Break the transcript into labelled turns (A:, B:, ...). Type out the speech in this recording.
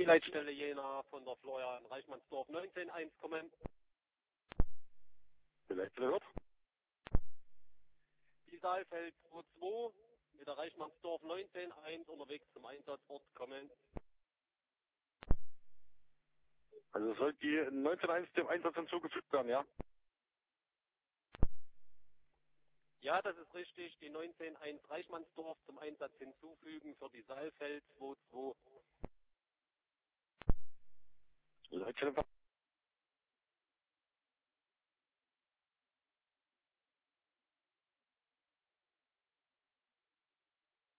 A: die Leitstelle Jena von der Florian Reichmannsdorf 19.1 kommen.
B: Die Leitstelle wird?
A: Die Saalfeld 22 mit der Reichmannsdorf 19.1 unterwegs zum Einsatzort kommen.
B: Also soll die 19.1 dem Einsatz hinzugefügt werden, ja?
A: Ja, das ist richtig. Die 19.1 Reichmannsdorf zum Einsatz hinzufügen für die Saalfeld 22.
B: Leitstelle